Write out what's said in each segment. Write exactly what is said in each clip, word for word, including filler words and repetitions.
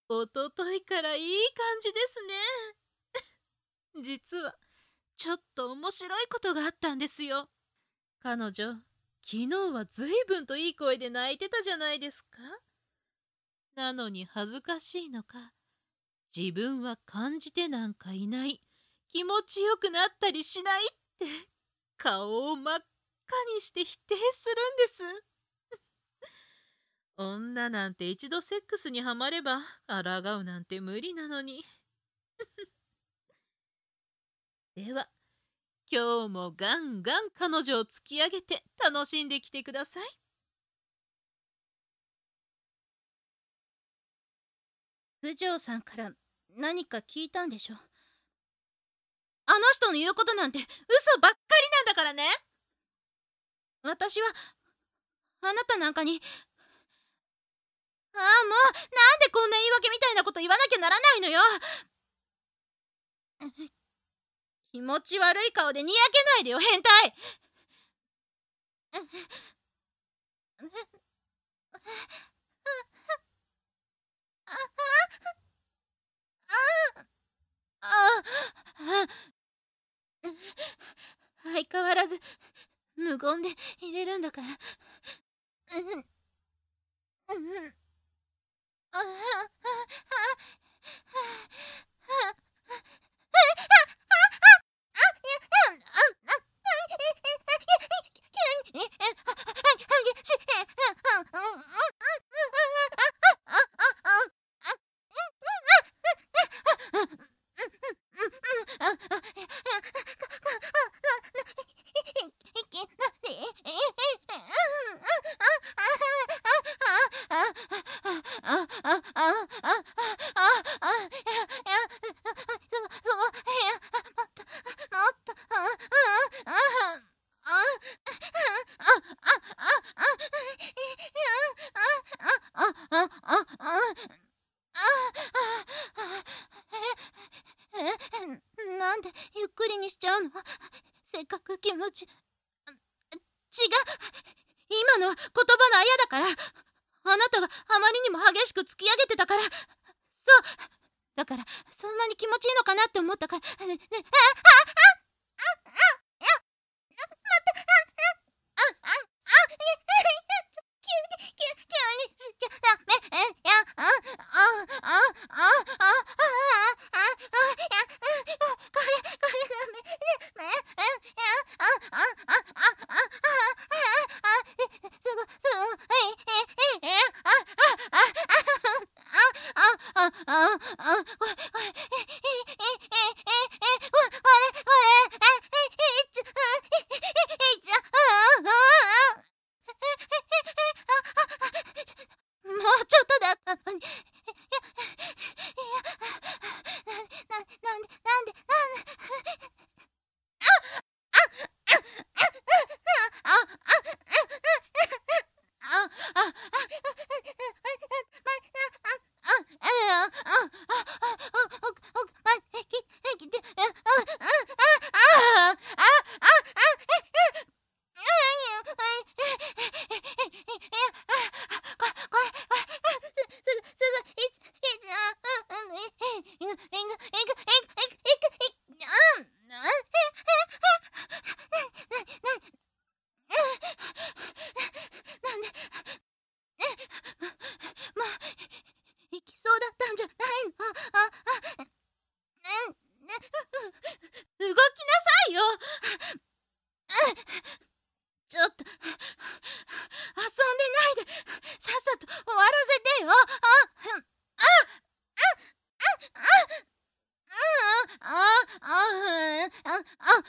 おとといからいい感じですね。実は、ちょっと面白いことがあったんですよ。彼女、昨日はずいぶんといい声で泣いてたじゃないですか。なのに恥ずかしいのか、自分は感じてなんかいない、気持ちよくなったりしないって、顔を真っ赤にして否定するんです。女なんて一度セックスにはまれば、抗うなんて無理なのに。では、今日もガンガン彼女を突き上げて楽しんできてください。 九条さんから何か聞いたんでしょ。あの人の言うことなんて嘘ばっかりなんだからね。私はあなたなんかに、ああもう、なんでこんな言い訳みたいなこと言わなきゃならないのよ。気持ち悪い顔でにやけないでよ、変態。相変わらず無言で入れるんだから。うんうんあなんでゆっくりにしちゃうの？せっかく気持ち違う、今のは言葉のあやだから。あなたがあまりにも激しく突き上げてたから。そうだから、そんなに気持ちいいのかなって思ったから。ねねあああああもうちょっとだったのに。いや、いや、な、な、なんで、なんで、なんで。行きそうだったんじゃないの？あ、あ、うん、ね、動きなさいよ。ちょっと遊んでないで、さっさと終わらせてよ。あ、あ、あ、あ、あ、あ、あ、あ、あ、あ、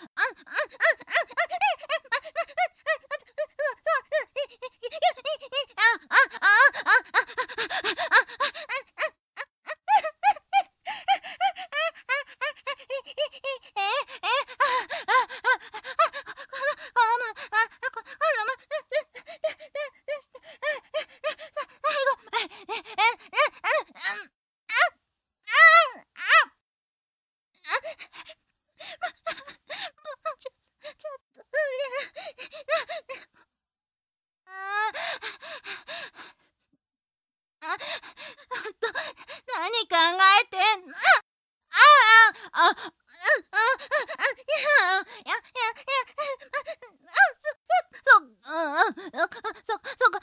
何に考えて。あああああああやややそそそそそそそ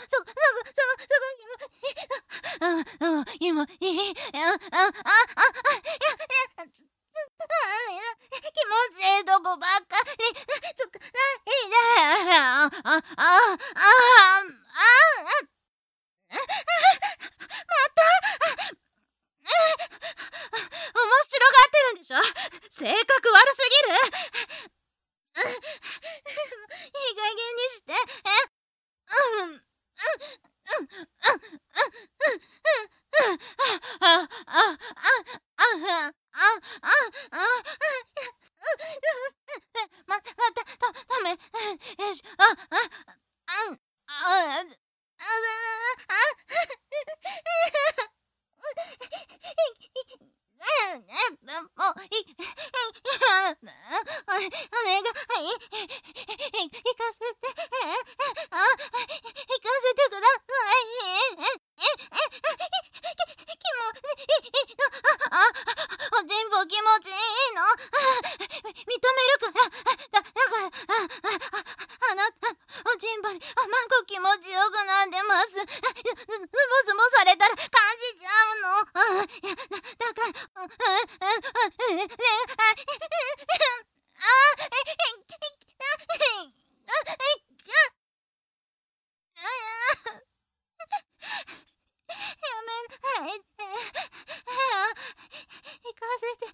そ今いいああああ気持ちいいとこばっかりつくないでああああ面白がってるんでしょ。性格悪すぎる。いい加減にして。うんうんうんああああままたたためよしあああああ気持ちよくなってます。ズボズボされたら感じちゃうの。いやだから、やめないで。行かせて。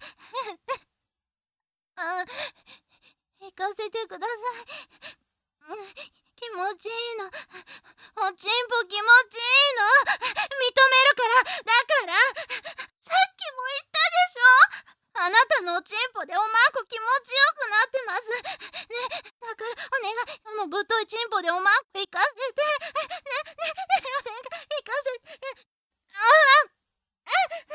行かせてください。気持ちいいの。おちんぽ気持ちいいの。認めるから。だからさっきも言ったでしょ。あなたのおちんぽでおまんこ気持ちよくなってますね。だからお願い、あのぶといちんぽでおまんこ行かせてね。ねねお願い行かせて。あああ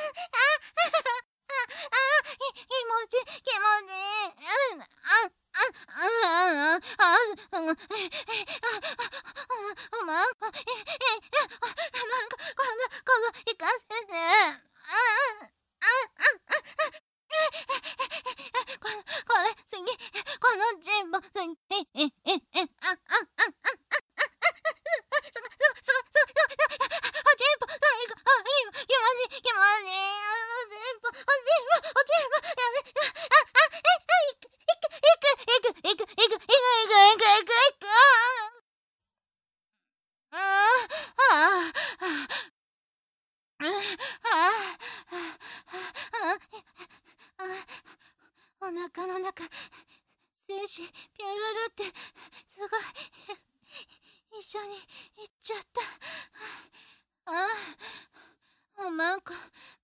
あ気持ち気持ちいい。うんああああああおまんこ、おまんこ、今度、今度、行かせて。この、これ、次、このチンポ、次、え、え、え、え、あ、あ、あ、あ、あ、すごい、すごい、すごい、おちんぽ、最後、あ、今、気持ちいい、気持ちいい、おちんぽ、おちんぽ、おちんぽ、やめ、あ、あ、え、いく、いく、いく、いく、いく、いく、いく、いく、いく、いく、いく、いく、ああ、お腹の中、精子ピュルルってすごい一緒に行っちゃった。ああ、おまんこ